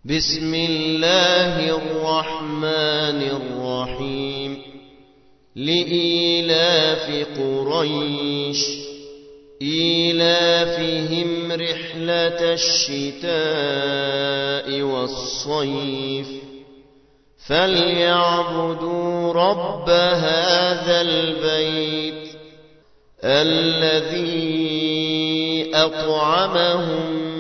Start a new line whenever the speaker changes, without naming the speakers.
بسم الله الرحمن الرحيم لإيلاف قريش إيلافهم رحلة الشتاء والصيف فليعبدوا رب هذا البيت الذي أطعمهم